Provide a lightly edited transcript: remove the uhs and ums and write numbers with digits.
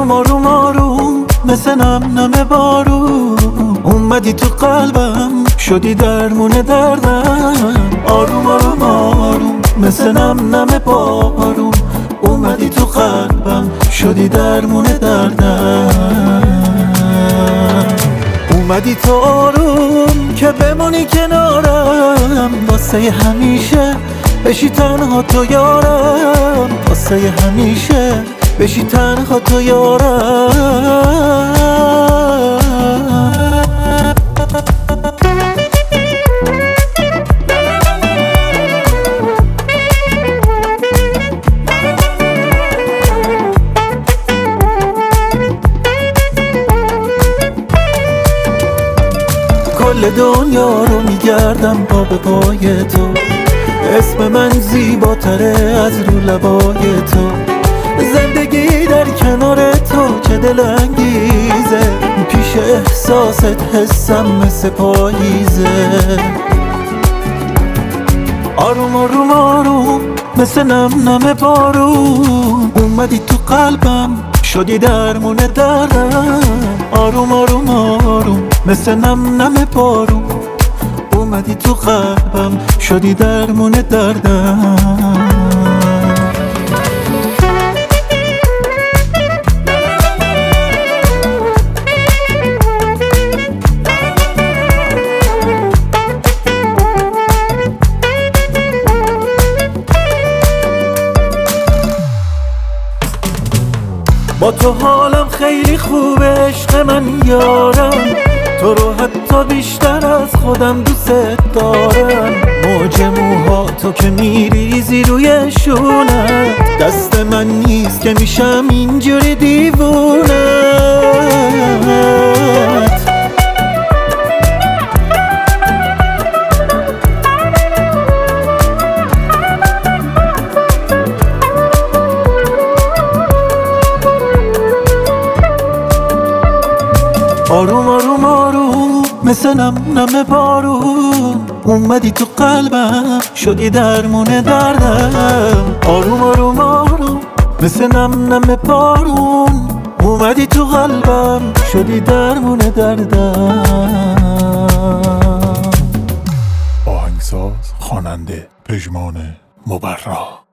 آروم آروم آروم مثل نم نم بارون اومدی تو قلبم شدی درمون دردم. آروم آروم آروم مثل نم نم بارون اومدی تو قلبم شدی درمون دردم. اومدی تو آروم که بمونی کنارم واسه همیشه بشی تنها تو یارم. واسه همیشه بشی تنها تو یارم. کل دنیا رو میگردم پا به پای تو، اسم من زیباتره از رو لبای تو. زندگی در کنار تو چه دلانگیزه، پیش احساست حسم مثل پاییزه. آروم آروم آروم مثل نم نم بارون اومدی تو قلبم شدی درمون دردم. آروم آروم آروم مثل نم نم بارون اومدی تو قلبم شدی درمون دردم. با تو حالم خیلی خوبه عشق من یارم، تو رو حتی بیشتر از خودم دوست دارم. موج موها تو که میریزی روی شونت، دست من نیست که میشم اینجوری دیوونت. آروم آروم آروم مثل نم نم بارون اومدی تو قلبم شدی درمون دردم. آروم آروم آروم مثل نم نم بارون اومدی تو قلبم شدی درمون دردم. آهنگساز خواننده پژمان مبرا.